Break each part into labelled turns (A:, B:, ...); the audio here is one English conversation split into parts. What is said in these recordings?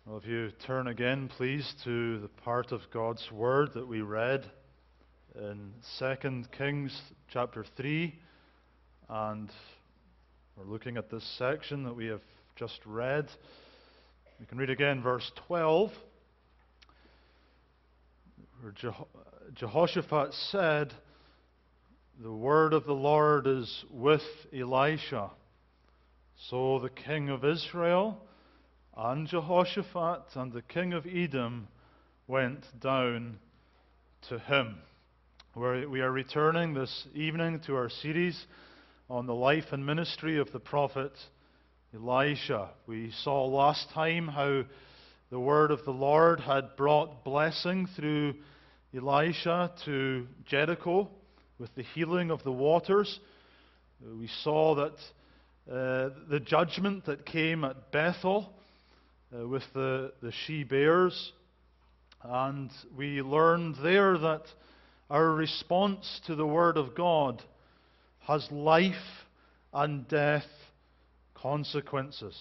A: Well, if you turn again, please, to the part of God's Word that we read in 2 Kings chapter 3, and we're looking at this section that we have just read. We can read again verse 12, where Jehoshaphat said, "The word of the Lord is with Elisha." So the king of Israel and Jehoshaphat and the king of Edom went down to him. We are returning this evening to our series on the life and ministry of the prophet Elisha. We saw last time how the word of the Lord had brought blessing through Elisha to Jericho with the healing of the waters. We saw that the judgment that came at Bethel with the she-bears, and we learned there that our response to the Word of God has life and death consequences.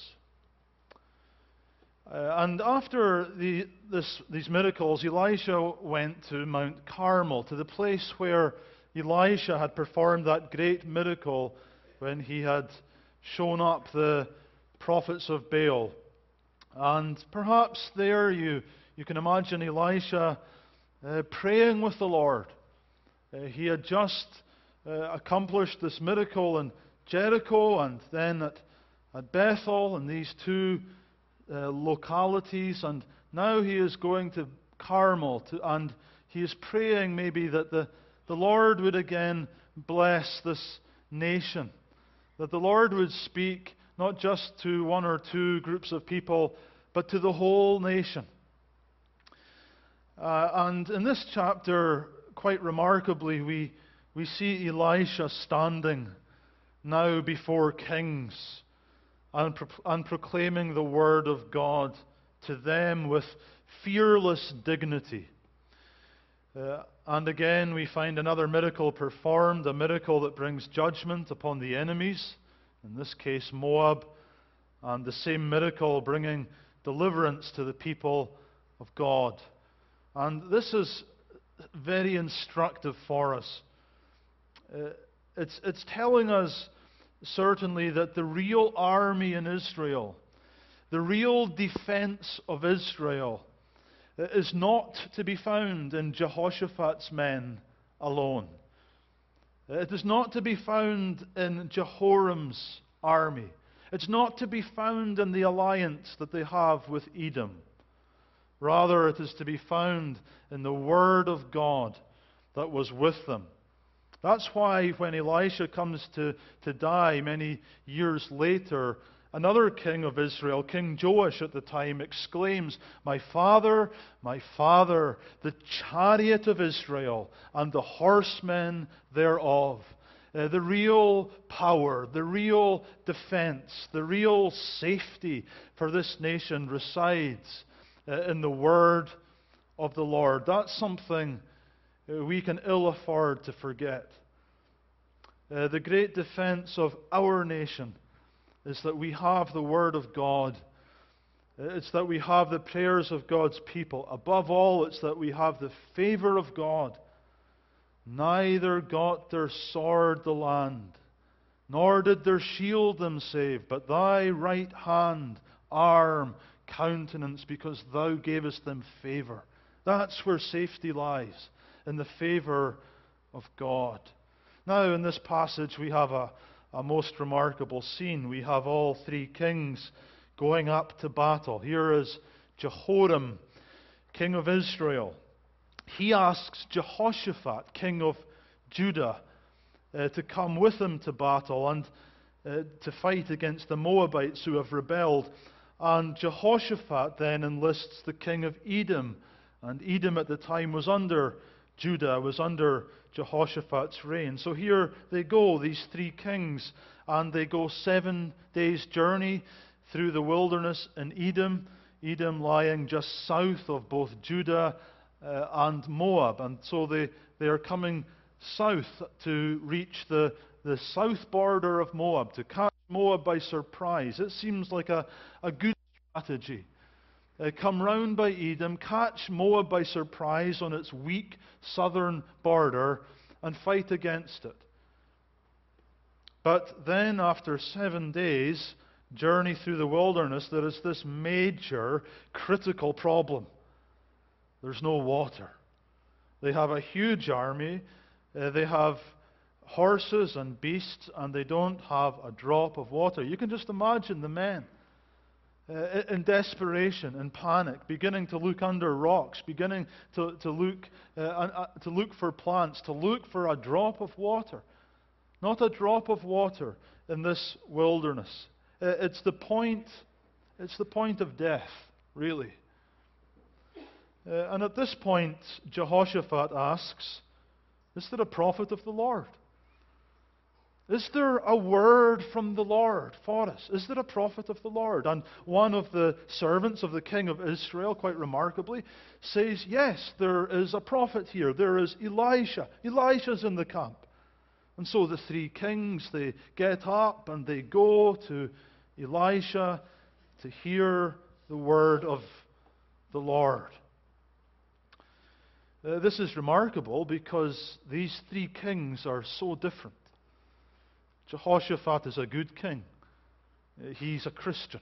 A: And after these miracles, Elisha went to Mount Carmel, to the place where Elisha had performed that great miracle when he had shown up the prophets of Baal. And perhaps there you can imagine Elisha praying with the Lord. He had just accomplished this miracle in Jericho and then at Bethel, and these two localities, and now he is going to Carmel, and he is praying maybe that the Lord would again bless this nation, that the Lord would speak not just to one or two groups of people, but to the whole nation. And in this chapter, quite remarkably, we see Elisha standing now before kings and proclaiming the word of God to them with fearless dignity. And again, we find another miracle performed, a miracle that brings judgment upon the enemies, in this case Moab, and the same miracle bringing deliverance to the people of God. And this is very instructive for us. It's telling us certainly that the real army in Israel, the real defense of Israel, is not to be found in Jehoshaphat's men alone. It is not to be found in Jehoram's army. It's not to be found in the alliance that they have with Edom. Rather, it is to be found in the Word of God that was with them. That's why when Elisha comes to die many years later, another king of Israel, King Joash at the time, exclaims, my father, the chariot of Israel and the horsemen thereof." The real power, the real defense, the real safety for this nation resides in the word of the Lord. That's something we can ill afford to forget. The great defense of our nation is that we have the Word of God. It's that we have the prayers of God's people. Above all, it's that we have the favor of God. Neither got their sword the land, nor did their shield them save, but thy right hand, arm, countenance, because thou gavest them favor. That's where safety lies, in the favor of God. Now, in this passage, we have a most remarkable scene. We have all three kings going up to battle. Here is Jehoram, king of Israel. He asks Jehoshaphat, king of Judah, to come with him to battle and to fight against the Moabites who have rebelled. And Jehoshaphat then enlists the king of Edom. And Edom at the time was under Judah, was under Jehoshaphat's reign. So here they go, these three kings, and they go 7 days' journey through the wilderness in Edom, Edom lying just south of both Judah and Moab. And so they are coming south to reach the south border of Moab, to catch Moab by surprise. It seems like a good strategy. come round by Edom, catch Moab by surprise on its weak southern border, and fight against it. But then, after 7 days' journey through the wilderness, there is this major, critical problem. There's no water. They have a huge army. They have horses and beasts, and they don't have a drop of water. You can just imagine the men in desperation, in panic, beginning to look under rocks, beginning to look for plants, to look for a drop of water. Not a drop of water in this wilderness. It's the point of death, really. And at this point, Jehoshaphat asks, is there a prophet of the Lord? Is there a word from the Lord for us? Is there a prophet of the Lord? And one of the servants of the king of Israel, quite remarkably, says, yes, there is a prophet here. There is Elisha. Elisha's in the camp. And so the three kings, they get up and they go to Elisha to hear the word of the Lord. This is remarkable because these three kings are so different. Jehoshaphat is a good king. He's a Christian.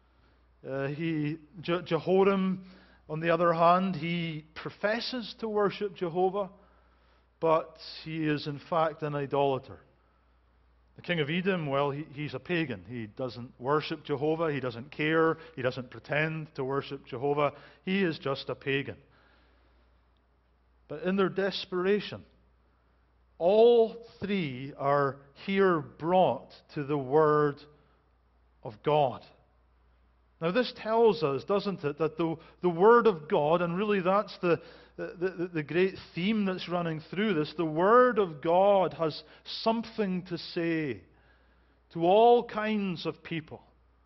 A: Jehoram, on the other hand, he professes to worship Jehovah, but he is in fact an idolater. The king of Edom, well, he's a pagan. He doesn't worship Jehovah. He doesn't care. He doesn't pretend to worship Jehovah. He is just a pagan. But in their desperation, all three are here brought to the Word of God. Now this tells us, doesn't it, that the Word of God, and really that's the great theme that's running through this, the Word of God has something to say to all kinds of people.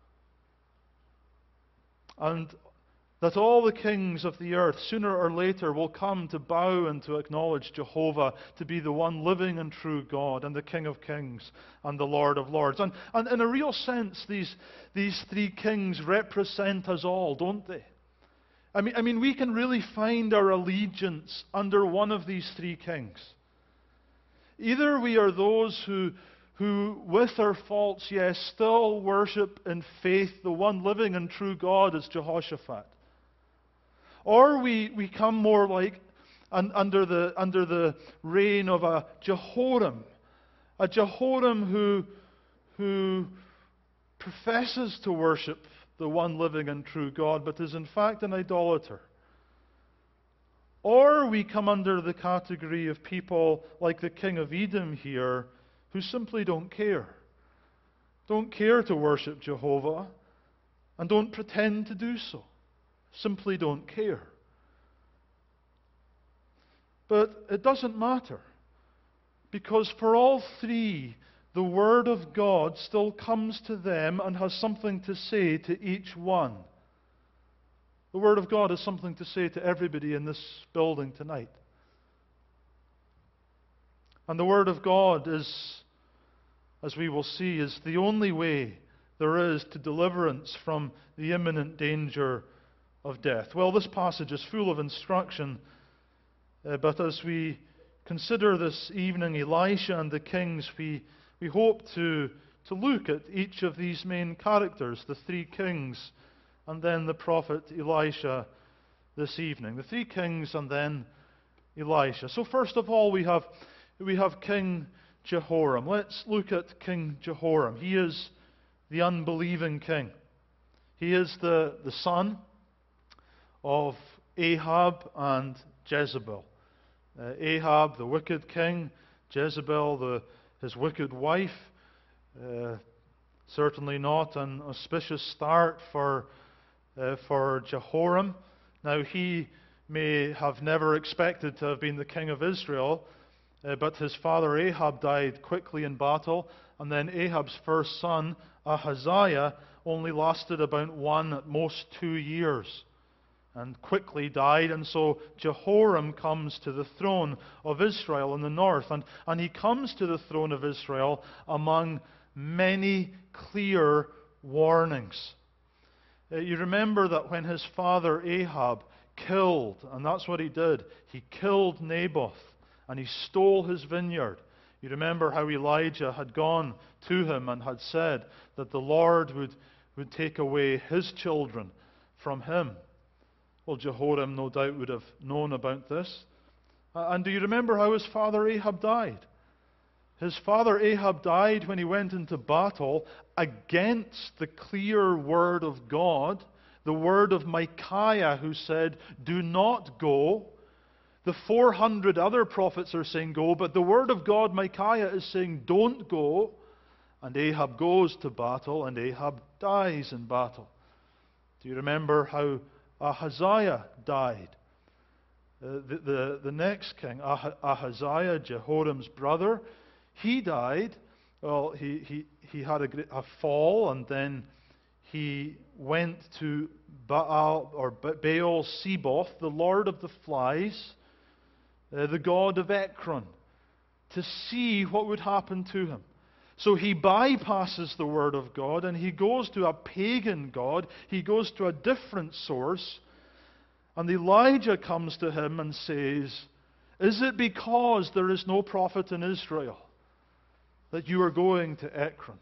A: And that all the kings of the earth, sooner or later, will come to bow and to acknowledge Jehovah to be the one living and true God, and the King of kings, and the Lord of lords. And in a real sense, these three kings represent us all, don't they? I mean, we can really find our allegiance under one of these three kings. Either we are those who with our faults, yes, still worship in faith the one living and true God as Jehoshaphat. Or we come more like under the reign of a Jehoram who professes to worship the one living and true God, but is in fact an idolater. Or we come under the category of people like the king of Edom here, who simply don't care to worship Jehovah, and don't pretend to do so. Simply don't care. But it doesn't matter, because for all three, the Word of God still comes to them and has something to say to each one. The Word of God has something to say to everybody in this building tonight. And the Word of God is, as we will see, is the only way there is to deliverance from the imminent danger of death. Well, this passage is full of instruction, but as we consider this evening Elisha and the kings, we hope to look at each of these main characters, the three kings, and then the prophet Elisha this evening. The three kings and then Elisha. So first of all, we have King Jehoram. Let's look at King Jehoram. He is the unbelieving king. He is the son of Ahab and Jezebel. Ahab, the wicked king, Jezebel, his wicked wife. Certainly not an auspicious start for Jehoram. Now, he may have never expected to have been the king of Israel, but his father Ahab died quickly in battle, and then Ahab's first son, Ahaziah, only lasted about 1, at most 2 years, and quickly died. And so Jehoram comes to the throne of Israel in the north, and he comes to the throne of Israel among many clear warnings. You remember that when his father Ahab killed, and that's what he did, he killed Naboth and he stole his vineyard. You remember how Elijah had gone to him and had said that the Lord would take away his children from him. Well, Jehoram no doubt would have known about this. And do you remember how his father Ahab died? His father Ahab died when he went into battle against the clear word of God, the word of Micaiah, who said, "Do not go." The 400 other prophets are saying go, but the word of God, Micaiah, is saying don't go. And Ahab goes to battle, and Ahab dies in battle. Do you remember how Ahaziah died? The next king, Ahaziah, Jehoram's brother, he died. Well, he had a fall, and then he went to Baal Zeboth, the lord of the flies, the god of Ekron, to see what would happen to him. So he bypasses the word of God and he goes to a pagan god. He goes to a different source. And Elijah comes to him and says, "Is it because there is no prophet in Israel that you are going to Ekron?"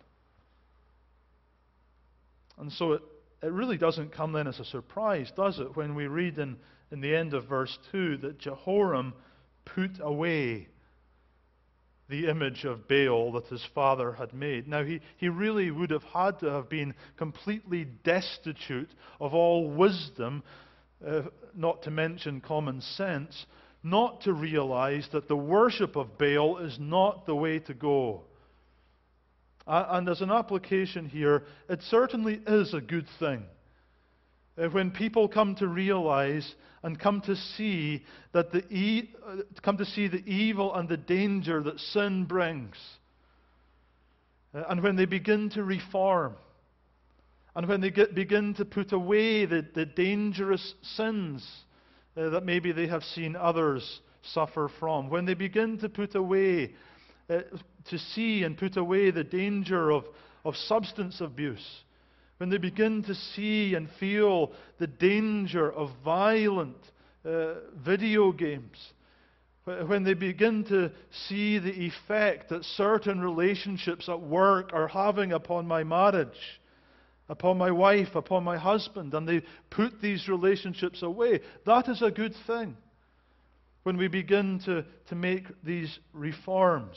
A: And so it really doesn't come then as a surprise, does it, when we read in the end of verse 2 that Jehoram put away the image of Baal that his father had made. Now, he really would have had to have been completely destitute of all wisdom, not to mention common sense, not to realize that the worship of Baal is not the way to go. And as an application here, it certainly is a good thing when people come to realize and come to see that the evil and the danger that sin brings, and when they begin to reform, and when they begin to put away the dangerous sins that maybe they have seen others suffer from, when they begin to put away, to see and put away the danger of substance abuse, when they begin to see and feel the danger of violent video games, when they begin to see the effect that certain relationships at work are having upon my marriage, upon my wife, upon my husband, and they put these relationships away, that is a good thing. When we begin to make these reforms.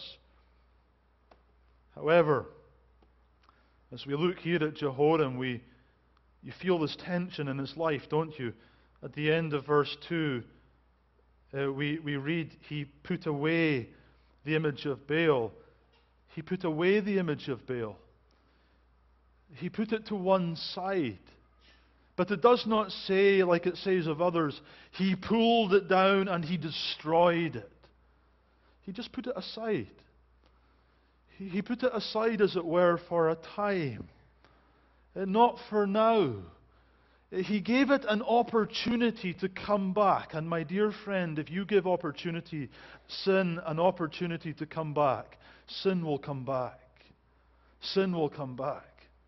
A: However, as we look here at Jehoram, you feel this tension in his life, don't you? At the end of verse 2, we read, he put away the image of Baal. He put away the image of Baal. He put it to one side. But it does not say, like it says of others, he pulled it down and he destroyed it. He just put it aside. He put it aside, as it were, for a time. Not for now. He gave it an opportunity to come back. And my dear friend, if you give sin an opportunity to come back, sin will come back. Sin will come back.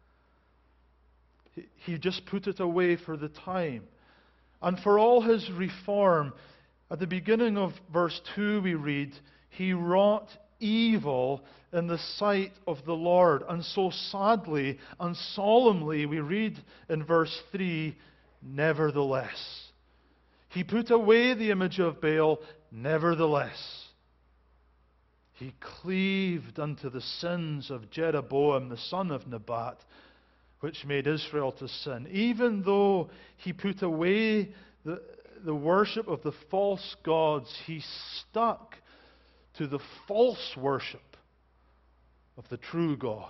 A: He just put it away for the time. And for all his reform, at the beginning of verse 2 we read, he wrought evil in the sight of the Lord. And so sadly and solemnly we read in verse 3, nevertheless. He put away the image of Baal, nevertheless. He cleaved unto the sins of Jeroboam, the son of Nebat, which made Israel to sin. Even though he put away the worship of the false gods, he stuck to the false worship of the true God.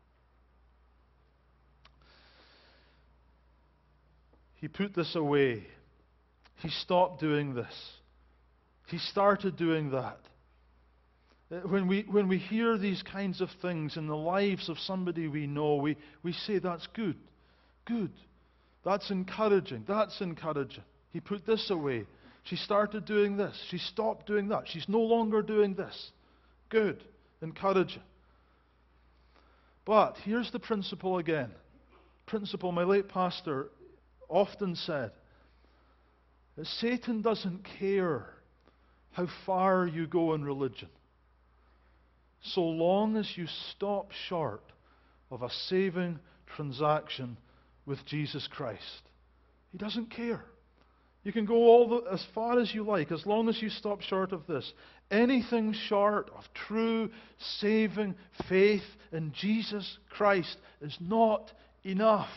A: He put this away. He stopped doing this. He started doing that. When we hear these kinds of things in the lives of somebody we know, we say, that's good. Good. That's encouraging. That's encouraging. He put this away. She started doing this. She stopped doing that. She's no longer doing this. Good. Encouraging. But here's the principle again. Principle, my late pastor often said that Satan doesn't care how far you go in religion, so long as you stop short of a saving transaction with Jesus Christ. He doesn't care. You can go as far as you like, as long as you stop short of this. Anything short of true saving faith in Jesus Christ is not enough.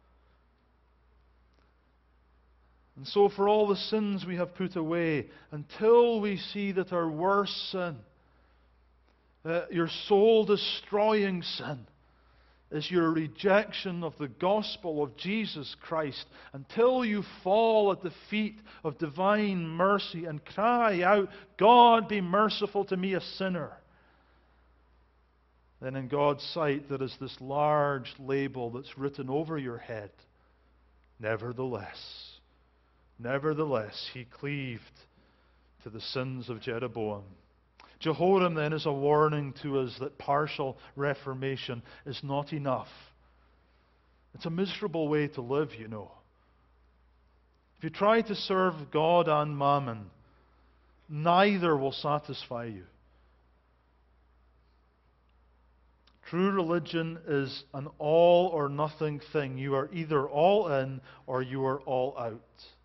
A: And so for all the sins we have put away, until we see that our worst sin, your soul-destroying sin, is your rejection of the gospel of Jesus Christ, until you fall at the feet of divine mercy and cry out, God, be merciful to me, a sinner, then in God's sight there is this large label that's written over your head. Nevertheless, he cleaved to the sins of Jeroboam. Jehoram then is a warning to us that partial reformation is not enough. It's a miserable way to live, you know. If you try to serve God and mammon, neither will satisfy you. True religion is an all or nothing thing. You are either all in or you are all out.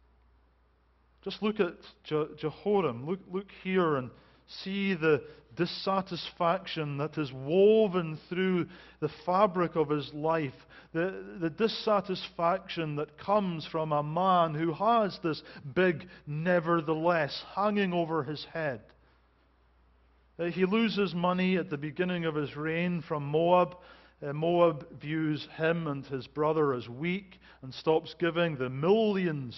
A: Just look at Jehoram. Look here and see the dissatisfaction that is woven through the fabric of his life. The dissatisfaction that comes from a man who has this big nevertheless hanging over his head. He loses money at the beginning of his reign from Moab. Moab views him and his brother as weak and stops giving the millions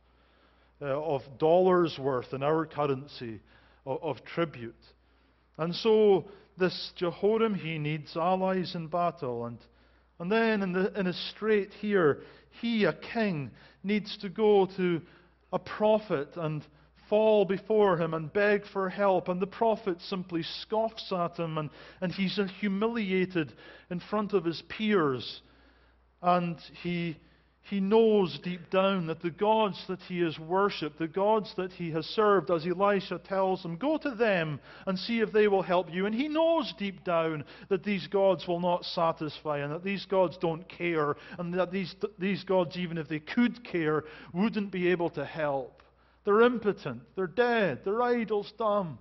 A: of dollars worth in our currency of tribute. And so this Jehoram, he needs allies in battle. And then in a strait here, he, a king, needs to go to a prophet and fall before him and beg for help. And the prophet simply scoffs at him, and he's humiliated in front of his peers. And he knows deep down that the gods that he has worshipped, the gods that he has served, as Elisha tells him, go to them and see if they will help you. And he knows deep down that these gods will not satisfy, and that these gods don't care, and that these gods, even if they could care, wouldn't be able to help. They're impotent, they're dead, their idol's dumb.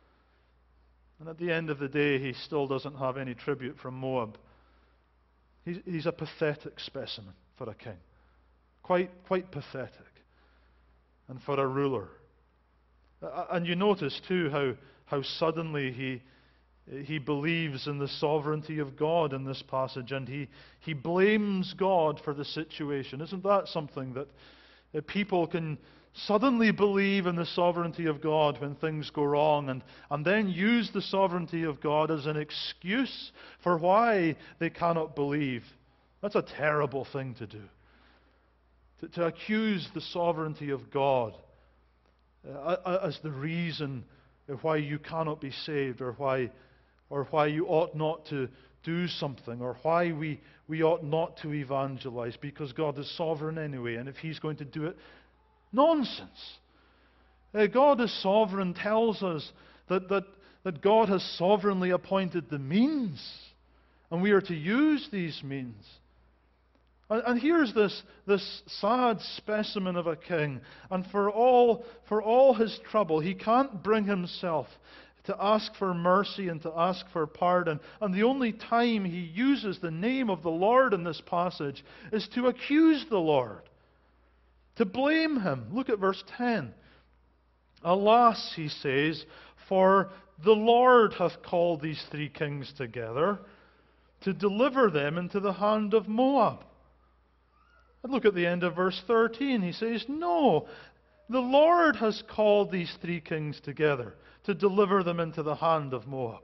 A: And at the end of the day, he still doesn't have any tribute from Moab. He's a pathetic specimen for a king. Quite pathetic. And for a ruler. And you notice too how suddenly he believes in the sovereignty of God in this passage, and he blames God for the situation. Isn't that something that people can suddenly believe in the sovereignty of God when things go wrong, and then use the sovereignty of God as an excuse for why they cannot believe? That's a terrible thing to do. To accuse the sovereignty of God as the reason why you cannot be saved, or why you ought not to do something, or why we ought not to evangelize, because God is sovereign anyway, and if He's going to do it, nonsense. God is sovereign tells us that God has sovereignly appointed the means, and we are to use these means. And here's this sad specimen of a king, and for all his trouble, he can't bring himself to ask for mercy and to ask for pardon. And the only time he uses the name of the Lord in this passage is to accuse the Lord, to blame Him. Look at verse 10. Alas, he says, for the Lord hath called these three kings together to deliver them into the hand of Moab. And look at the end of verse 13. He says, no, the Lord has called these three kings together to deliver them into the hand of Moab.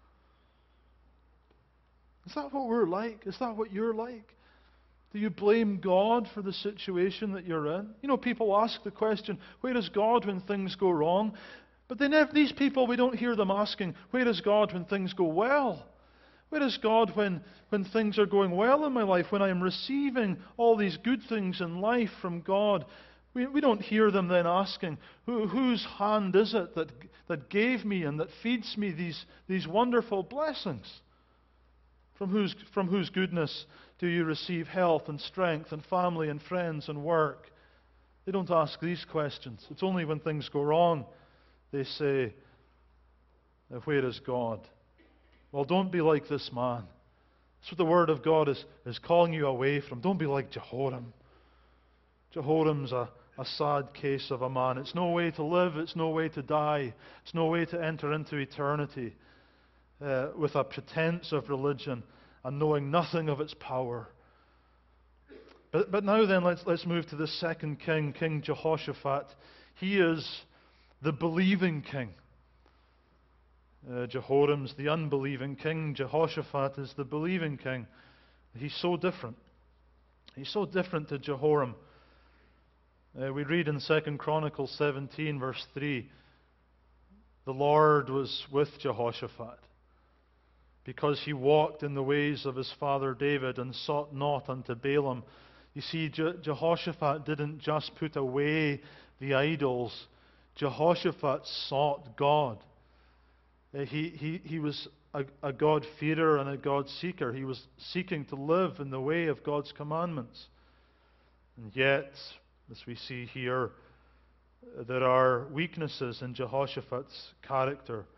A: Is that what we're like? Is that what you're like? Do you blame God for the situation that you're in? You know, people ask the question, where is God when things go wrong? But these people, we don't hear them asking, where is God when things go well? Where is God when things are going well in my life, when I am receiving all these good things in life from God? We don't hear them then asking, whose hand is it that gave me and that feeds me these wonderful blessings? From whose goodness do you receive health and strength and family and friends and work? They don't ask these questions. It's only when things go wrong they say, where is God? Well, don't be like this man. That's what the Word of God is calling you away from. Don't be like Jehoram. Jehoram's a sad case of a man. It's no way to live. It's no way to die. It's no way to enter into eternity with a pretense of religion and knowing nothing of its power. But now then, let's move to the second king, King Jehoshaphat. He is the believing king. Jehoram's the unbelieving king. Jehoshaphat is the believing king. He's so different. He's so different to Jehoram. We read in 2 Chronicles 17, verse 3, the Lord was with Jehoshaphat, because he walked in the ways of his father David and sought not unto Baalim. You see, Jehoshaphat didn't just put away the idols. Jehoshaphat sought God. He was a God-fearer and a God-seeker. He was seeking to live in the way of God's commandments. And yet, as we see here, there are weaknesses in Jehoshaphat's character.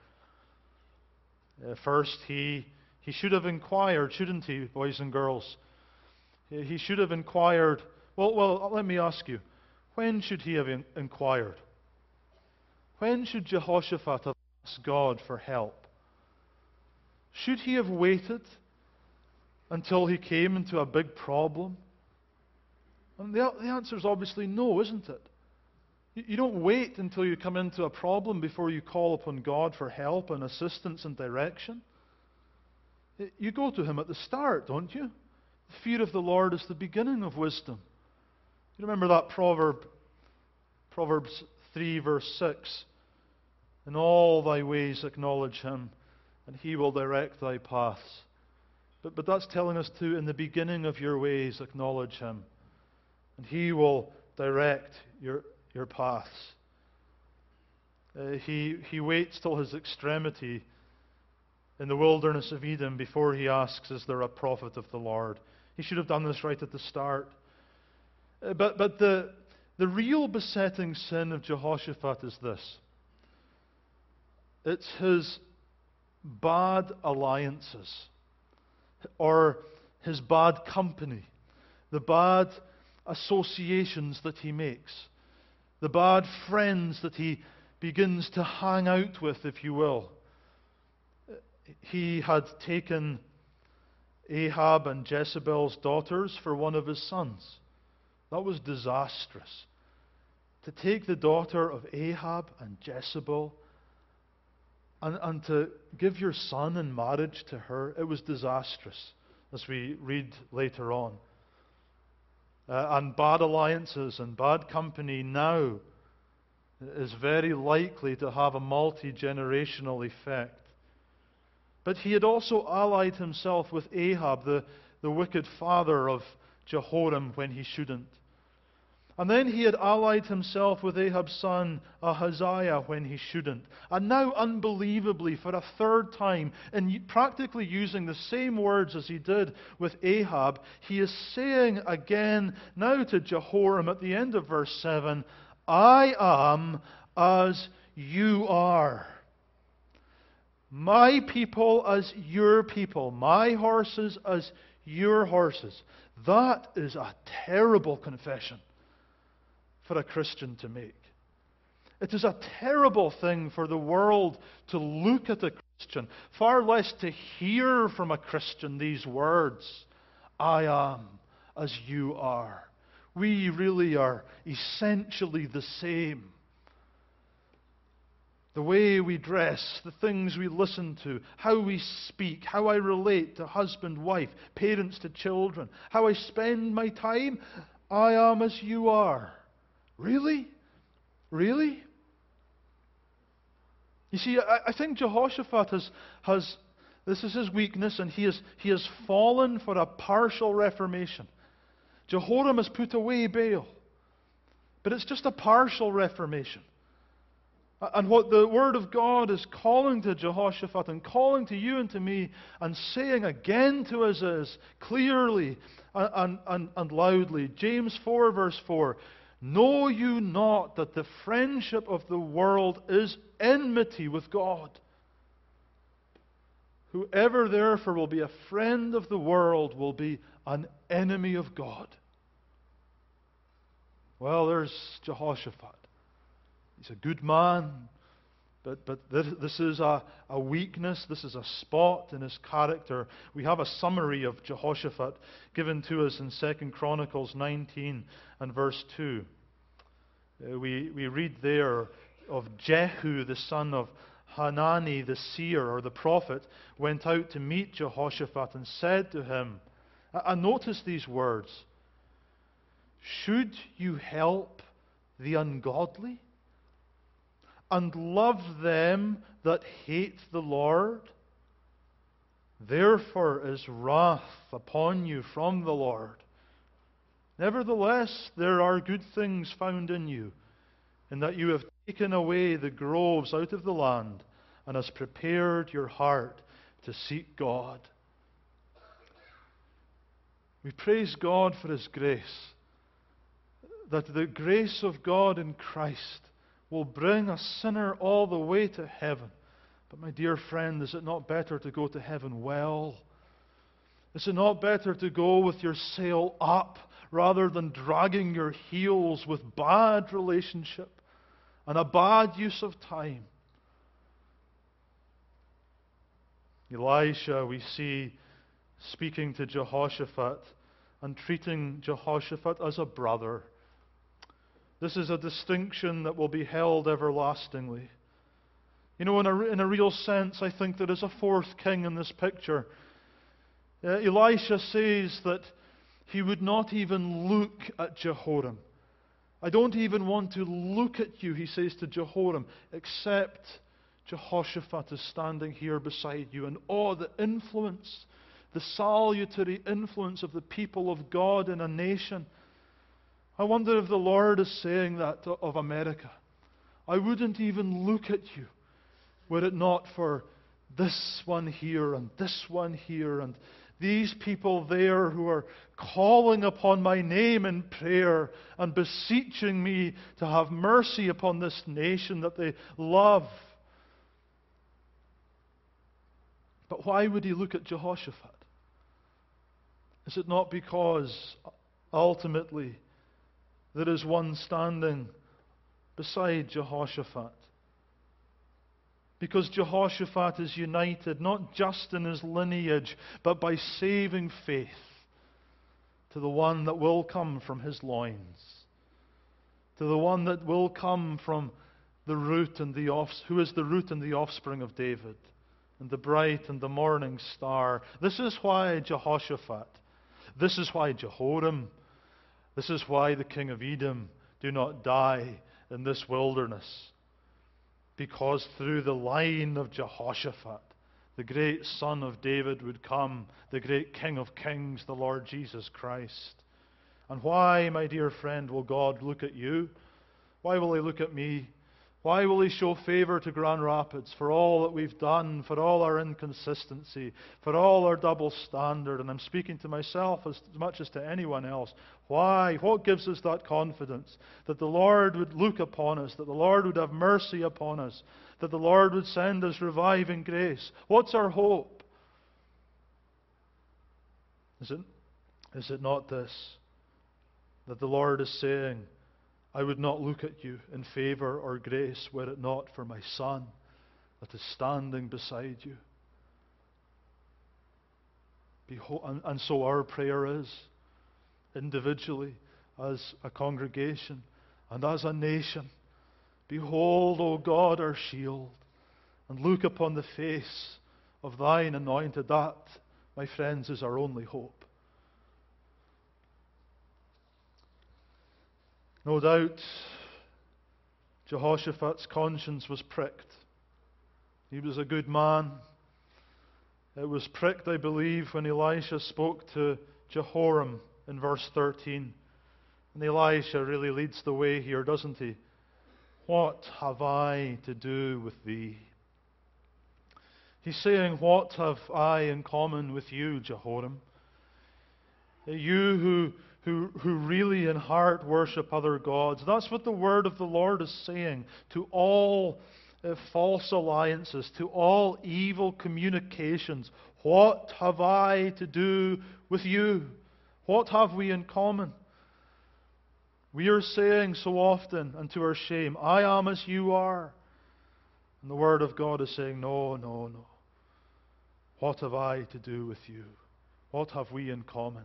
A: First, he should have inquired, shouldn't he, boys and girls? He should have inquired. Well, let me ask you, when should he have inquired? When should Jehoshaphat have asked God for help? Should he have waited until he came into a big problem? And the answer is obviously no, isn't it? You don't wait until you come into a problem before you call upon God for help and assistance and direction. You go to Him at the start, don't you? The fear of the Lord is the beginning of wisdom. You remember that proverb, Proverbs 3, verse 6. In all thy ways acknowledge Him, and He will direct thy paths. But that's telling us to, in the beginning of your ways, acknowledge Him, and He will direct your paths. He waits till his extremity in the wilderness of Edom before he asks, is there a prophet of the Lord? He should have done this right at the start. But the real besetting sin of Jehoshaphat is this. It's his bad alliances, or his bad company, the bad associations that he makes, the bad friends that he begins to hang out with, if you will. He had taken Ahab and Jezebel's daughters for one of his sons. That was disastrous. To take the daughter of Ahab and Jezebel and to give your son in marriage to her, it was disastrous, as we read later on. And bad alliances and bad company now is very likely to have a multi-generational effect. But he had also allied himself with Ahab, the wicked father of Jehoram, when he shouldn't. And then he had allied himself with Ahab's son Ahaziah when he shouldn't. And now, unbelievably, for a third time, and practically using the same words as he did with Ahab, he is saying again now to Jehoram at the end of verse 7, I am as you are. My people as your people. My horses as your horses. That is a terrible confession for a Christian to make. It is a terrible thing for the world to look at a Christian, far less to hear from a Christian these words, I am as you are. We really are essentially the same. The way we dress, the things we listen to, how we speak, how I relate to husband, wife, parents to children, how I spend my time, I am as you are. Really? Really? You see, I think Jehoshaphat has This is his weakness, and he has fallen for a partial reformation. Jehoram has put away Baal, but it's just a partial reformation. And what the Word of God is calling to Jehoshaphat and calling to you and to me and saying again to us is clearly and loudly, James 4 verse 4, know you not that the friendship of the world is enmity with God? Whoever therefore will be a friend of the world will be an enemy of God. Well, there's Jehoshaphat. He's a good man, but this is a weakness, this is a spot in his character. We have a summary of Jehoshaphat given to us in 2 Chronicles 19 and verse 2. We read there of Jehu, the son of Hanani, the seer or the prophet, went out to meet Jehoshaphat and said to him, and notice these words, should you help the ungodly and love them that hate the Lord? Therefore is wrath upon you from the Lord. Nevertheless, there are good things found in you, in that you have taken away the groves out of the land, and has prepared your heart to seek God. We praise God for His grace, that the grace of God in Christ will bring a sinner all the way to heaven. But my dear friend, is it not better to go to heaven well? Is it not better to go with your sail up rather than dragging your heels with bad relationship and a bad use of time? Elisha, we see, speaking to Jehoshaphat and treating Jehoshaphat as a brother. This is a distinction that will be held everlastingly. You know, in a real sense, I think there is a fourth king in this picture. Elisha says that he would not even look at Jehoram. I don't even want to look at you, he says to Jehoram, except Jehoshaphat is standing here beside you. And the influence, the salutary influence of the people of God in a nation. I wonder if the Lord is saying that of America. I wouldn't even look at you were it not for this one here and this one here and these people there who are calling upon my name in prayer and beseeching me to have mercy upon this nation that they love. But why would he look at Jehoshaphat? Is it not because ultimately there is one standing beside Jehoshaphat? Because Jehoshaphat is united not just in his lineage, but by saving faith to the one that will come from his loins, to the one that will come from the root and who is the root and the offspring of David, and the bright and the morning star. This is why Jehoshaphat, this is why Jehoram, this is why the king of Edom do not die in this wilderness. Because through the line of Jehoshaphat, the great son of David would come, the great King of Kings, the Lord Jesus Christ. And why, my dear friend, will God look at you? Why will He look at me? Why will He show favor to Grand Rapids for all that we've done, for all our inconsistency, for all our double standard? And I'm speaking to myself as much as to anyone else. Why? What gives us that confidence? That the Lord would look upon us, that the Lord would have mercy upon us, that the Lord would send us reviving grace. What's our hope? Is it not this? That the Lord is saying, I would not look at you in favor or grace were it not for my Son that is standing beside you. Behold, and so our prayer is, individually, as a congregation, and as a nation. Behold, O God, our shield, and look upon the face of Thine anointed. That, my friends, is our only hope. No doubt, Jehoshaphat's conscience was pricked. He was a good man. It was pricked, I believe, when Elisha spoke to Jehoram in verse 13. And Elisha really leads the way here, doesn't he? What have I to do with thee? He's saying, what have I in common with you, Jehoram? You who really in heart worship other gods. That's what the word of the Lord is saying to all false alliances, to all evil communications. What have I to do with you? What have we in common? We are saying so often, and to our shame, I am as you are. And the Word of God is saying, no, no, no. What have I to do with you? What have we in common?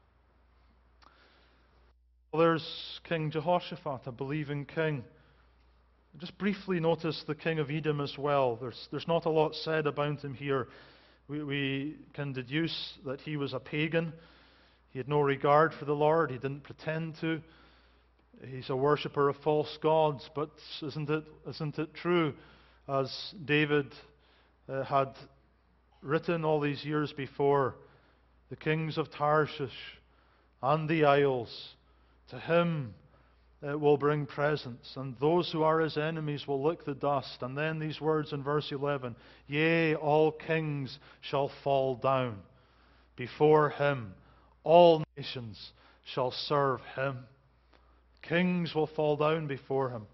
A: Well, there's King Jehoshaphat, a believing king. Just briefly notice the king of Edom as well. There's not a lot said about him here. We can deduce that he was a pagan. He had no regard for the Lord. He didn't pretend to. He's a worshipper of false gods. But isn't it true, as David had written all these years before, the kings of Tarshish and the isles, to him will bring presents, and those who are his enemies will lick the dust. And then these words in verse 11, yea, all kings shall fall down before him, all nations shall serve him. Kings will fall down before him.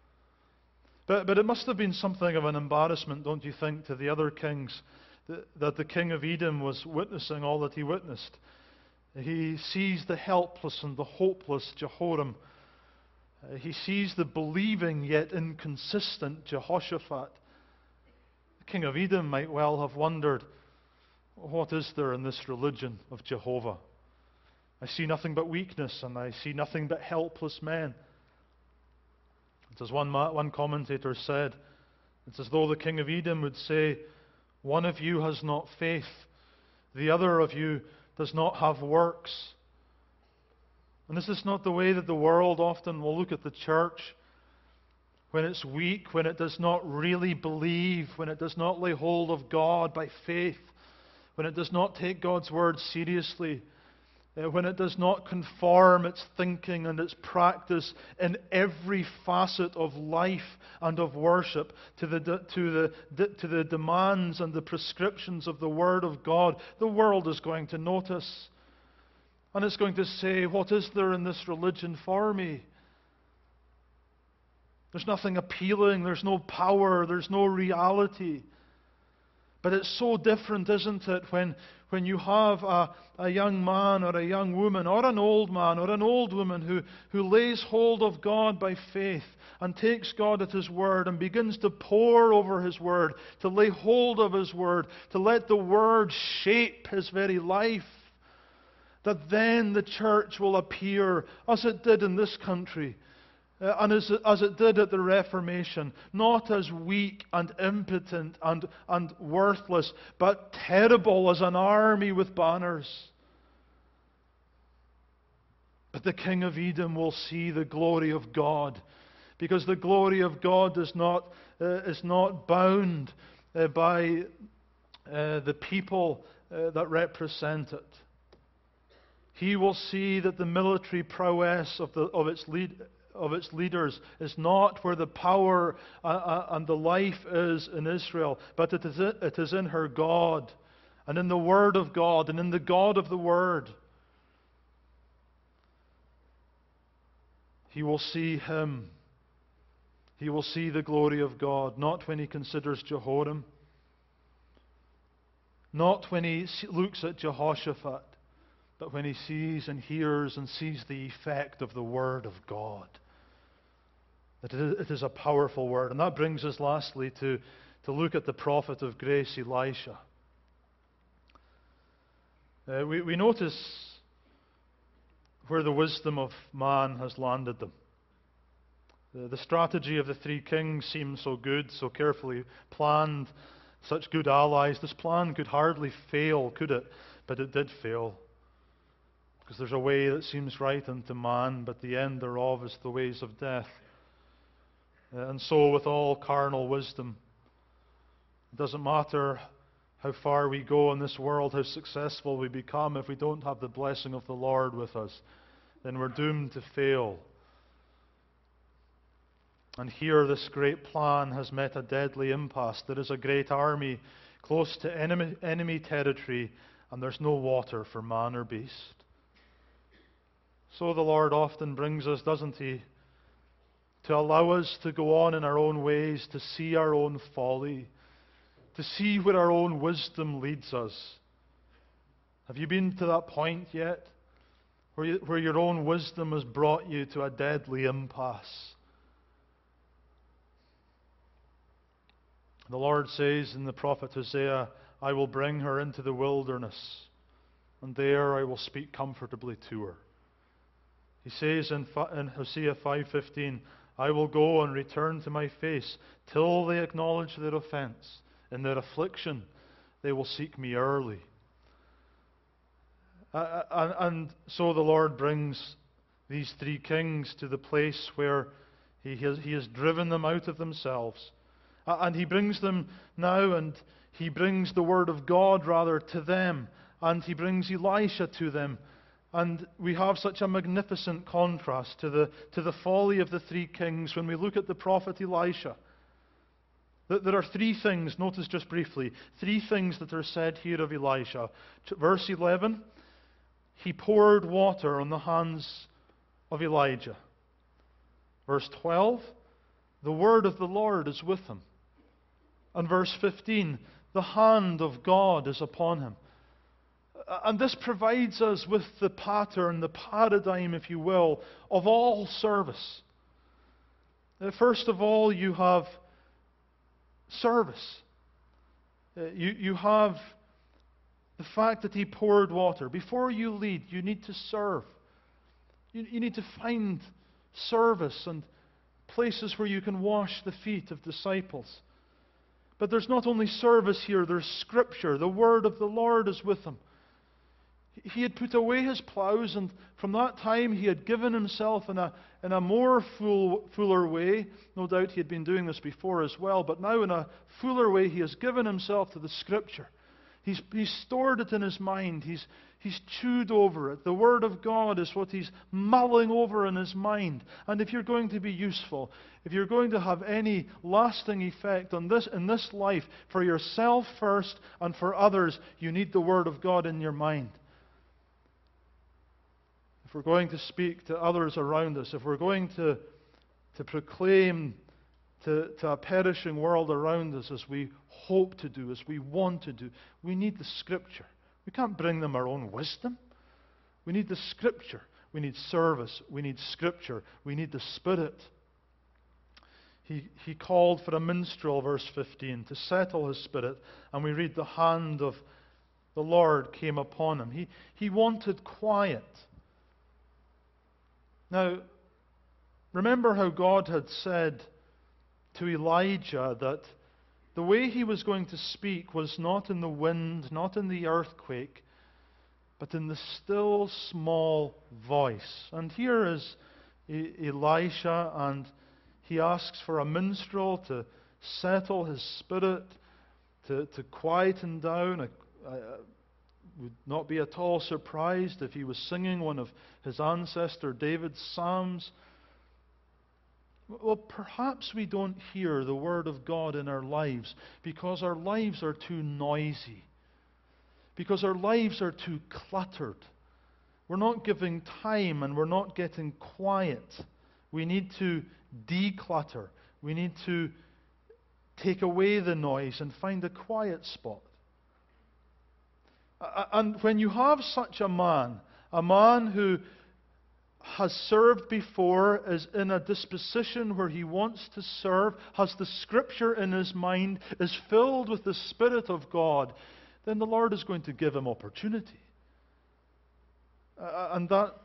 A: But it must have been something of an embarrassment, don't you think, to the other kings, that the king of Edom was witnessing all that he witnessed. He sees the helpless and the hopeless Jehoram. He sees the believing yet inconsistent Jehoshaphat. The king of Edom might well have wondered, what is there in this religion of Jehovah? I see nothing but weakness, and I see nothing but helpless men. It's as one commentator said, it's as though the king of Edom would say, one of you has not faith, the other of you does not have works. And this is not the way that the world often will look at the church. When it's weak, when it does not really believe, when it does not lay hold of God by faith, when it does not take God's word seriously, when it does not conform its thinking and its practice in every facet of life and of worship to the demands and the prescriptions of the Word of God, the world is going to notice. And it's going to say, what is there in this religion for me? There's nothing appealing, there's no power, there's no reality. But it's so different, isn't it, when you have a young man or a young woman or an old man or an old woman who lays hold of God by faith and takes God at His word and begins to pore over His word, to lay hold of His word, to let the word shape his very life. That then the church will appear as it did in this country. And as it did at the Reformation, not as weak and impotent and worthless, but terrible as an army with banners. But the king of Edom will see the glory of God, because the glory of God is not bound by the people that represent it. He will see that the military prowess of its leaders is not where the power and the life is in Israel, but it is in her God, and in the Word of God, and in the God of the Word. He will see Him. He will see the glory of God, not when he considers Jehoram, not when he looks at Jehoshaphat, but when he sees and hears and sees the effect of the Word of God. That it is a powerful word. And that brings us lastly to look at the prophet of grace, Elisha. We notice where the wisdom of man has landed them. The strategy of the three kings seems so good, so carefully planned, such good allies. This plan could hardly fail, could it? But it did fail. Because there's a way that seems right unto man, but the end thereof is the ways of death. And so with all carnal wisdom, it doesn't matter how far we go in this world, how successful we become, if we don't have the blessing of the Lord with us, then we're doomed to fail. And here this great plan has met a deadly impasse. There is a great army close to enemy territory, and there's no water for man or beast. So the Lord often brings us, doesn't He, to allow us to go on in our own ways, to see our own folly, to see where our own wisdom leads us. Have you been to that point yet? Where your own wisdom has brought you to a deadly impasse? The Lord says in the prophet Hosea, I will bring her into the wilderness, and there I will speak comfortably to her. He says in Hosea 5:15, I will go and return to my face till they acknowledge their offense. In their affliction, they will seek me early. And so the Lord brings these three kings to the place where He has driven them out of themselves. And He brings them now, and He brings the Word of God, rather, to them. And He brings Elisha to them. And we have such a magnificent contrast to the folly of the three kings when we look at the prophet Elisha. There are three things, notice just briefly, three things that are said here of Elisha. Verse 11, he poured water on the hands of Elijah. Verse 12, the word of the Lord is with him. And verse 15, the hand of God is upon him. And this provides us with the pattern, the paradigm, if you will, of all service. First of all, you have service. You have the fact that he poured water. Before you lead, you need to serve. You need to find service and places where you can wash the feet of disciples. But there's not only service here, there's Scripture. The word of the Lord is with him. He had put away his plows, and from that time he had given himself in a more fuller way. No doubt he had been doing this before as well, but now in a fuller way he has given himself to the Scripture. He's stored it in his mind. He's chewed over it. The Word of God is what he's mulling over in his mind. And if you're going to be useful, if you're going to have any lasting effect on this in this life, for yourself first and for others, you need the Word of God in your mind. If we're going to speak to others around us, if we're going to proclaim to a perishing world around us as we hope to do, as we want to do, we need the Scripture. We can't bring them our own wisdom. We need the Scripture. We need service. We need Scripture. We need the Spirit. He called for a minstrel, verse 15, to settle his spirit, and we read the hand of the Lord came upon him. He wanted quiet. Now, remember how God had said to Elijah that the way he was going to speak was not in the wind, not in the earthquake, but in the still small voice. And here is Elisha, and he asks for a minstrel to settle his spirit, to quieten down. Would not be at all surprised if he was singing one of his ancestor David's psalms. Well, perhaps we don't hear the Word of God in our lives because our lives are too noisy, because our lives are too cluttered. We're not giving time and we're not getting quiet. We need to declutter. We need to take away the noise and find a quiet spot. And when you have such a man who has served before, is in a disposition where he wants to serve, has the Scripture in his mind, is filled with the Spirit of God, then the Lord is going to give him opportunity. And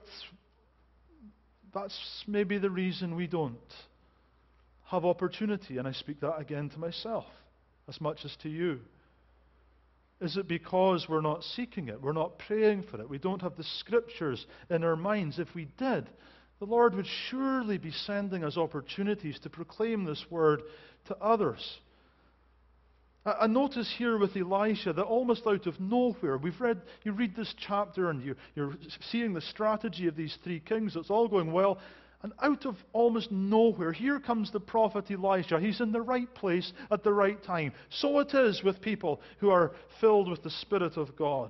A: that's maybe the reason we don't have opportunity. And I speak that again to myself as much as to you. Is it because we're not seeking it? We're not praying for it? We don't have the Scriptures in our minds? If we did, the Lord would surely be sending us opportunities to proclaim this Word to others. And notice here with Elisha that almost out of nowhere, you read this chapter and you're seeing the strategy of these three kings. It's all going well. And out of almost nowhere, here comes the prophet Elisha. He's in the right place at the right time. So it is with people who are filled with the Spirit of God.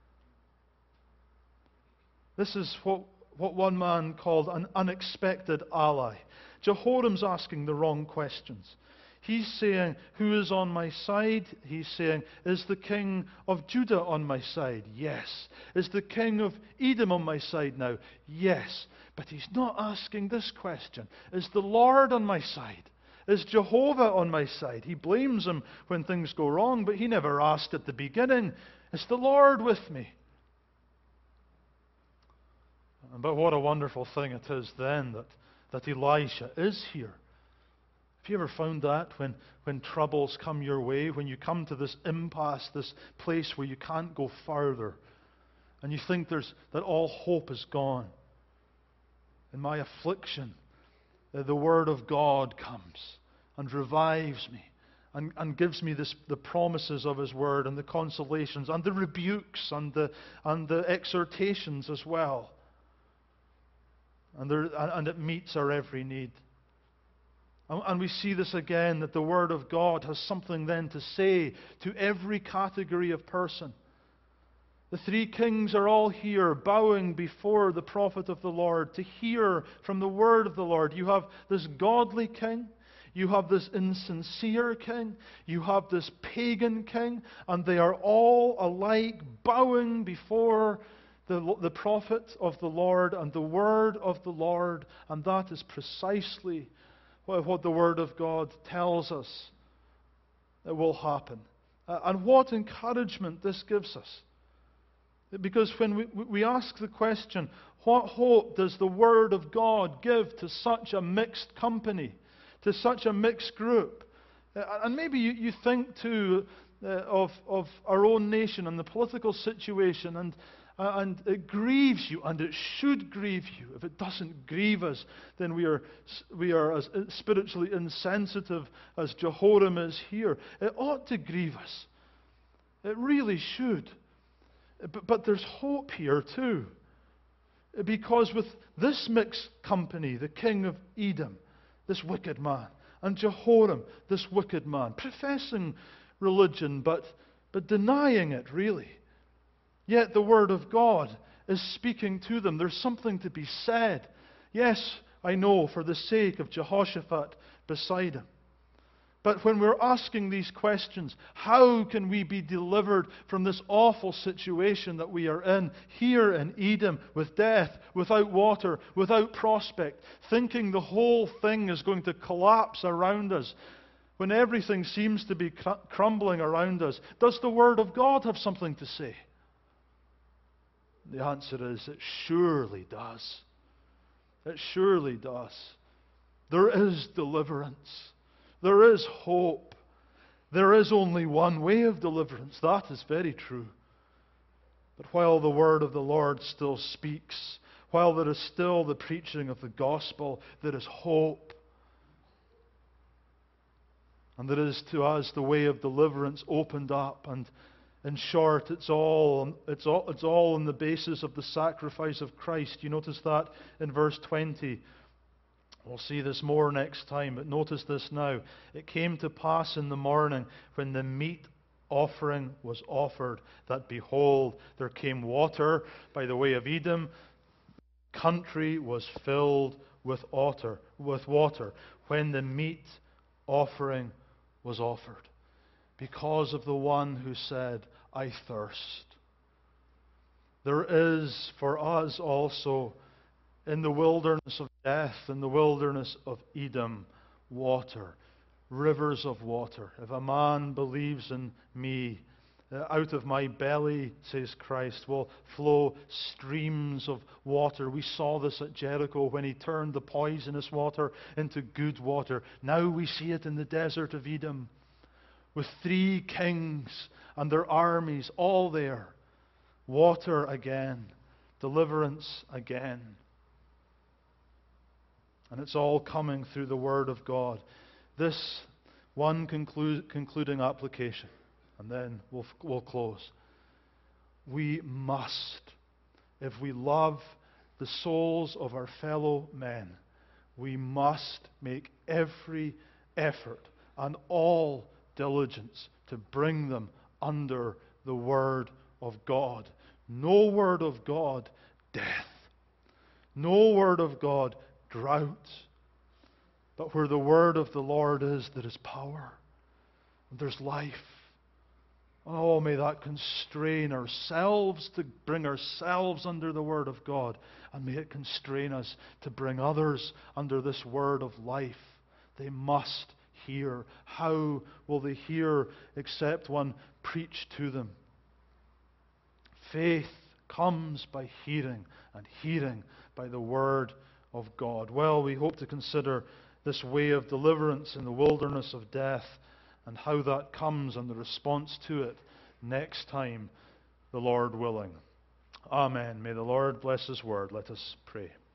A: This is what one man called an unexpected ally. Jehoram's asking the wrong questions. He's saying, who is on my side? He's saying, is the king of Judah on my side? Yes. Is the king of Edom on my side now? Yes. But he's not asking this question. Is the Lord on my side? Is Jehovah on my side? He blames him when things go wrong, but he never asked at the beginning, is the Lord with me? But what a wonderful thing it is then that Elisha is here. Have you ever found that when troubles come your way, when you come to this impasse, this place where you can't go further, and you think that all hope is gone? In my affliction, the Word of God comes and revives me and gives me the promises of His Word and the consolations and the rebukes and the exhortations as well. And it meets our every need. And we see this again, that the Word of God has something then to say to every category of person. The three kings are all here bowing before the prophet of the Lord to hear from the word of the Lord. You have this godly king, you have this insincere king, you have this pagan king, and they are all alike bowing before the prophet of the Lord and the word of the Lord. And that is precisely what the Word of God tells us that will happen. And what encouragement this gives us. Because when we ask the question, what hope does the Word of God give to such a mixed company, to such a mixed group? And maybe you think too of our own nation and the political situation, and it grieves you, and it should grieve you. If it doesn't grieve us, then we are as spiritually insensitive as Jehoram is here. It ought to grieve us. It really should. But there's hope here too. Because with this mixed company, the king of Edom, this wicked man, and Jehoram, this wicked man, professing religion but denying it really, yet the Word of God is speaking to them. There's something to be said. Yes, I know, for the sake of Jehoshaphat beside him. But when we're asking these questions, how can we be delivered from this awful situation that we are in here in Edom, with death, without water, without prospect, thinking the whole thing is going to collapse around us, when everything seems to be crumbling around us? Does the Word of God have something to say? The answer is, it surely does. It surely does. There is deliverance. There is hope. There is only one way of deliverance. That is very true. But while the word of the Lord still speaks, while there is still the preaching of the gospel, there is hope. And there is to us the way of deliverance opened up. And in short, it's all on the basis of the sacrifice of Christ. You notice that in verse 20. We'll see this more next time, but notice this now. It came to pass in the morning, when the meat offering was offered, that behold, there came water by the way of Edom. Country was filled with water when the meat offering was offered, because of the one who said, I thirst. There is for us also, in the wilderness of death, in the wilderness of Edom, water, rivers of water. If a man believes in me, out of my belly, says Christ, will flow streams of water. We saw this at Jericho when He turned the poisonous water into good water. Now we see it in the desert of Edom, with 3 kings and their armies all there. Water again, deliverance again. And it's all coming through the Word of God. This One concluding application, and then we'll close. We must, if we love the souls of our fellow men, we must make every effort and all diligence to bring them under the Word of God. No Word of God, death. No Word of God, drought. But where the Word of the Lord is, there is power. There's life. Oh, may that constrain ourselves to bring ourselves under the Word of God. And may it constrain us to bring others under this Word of life. They must hear. How will they hear except one preach to them? Faith comes by hearing, and hearing by the Word of God. Well, we hope to consider this way of deliverance in the wilderness of death and how that comes and the response to it next time, the Lord willing. Amen. May the Lord bless His Word. Let us pray.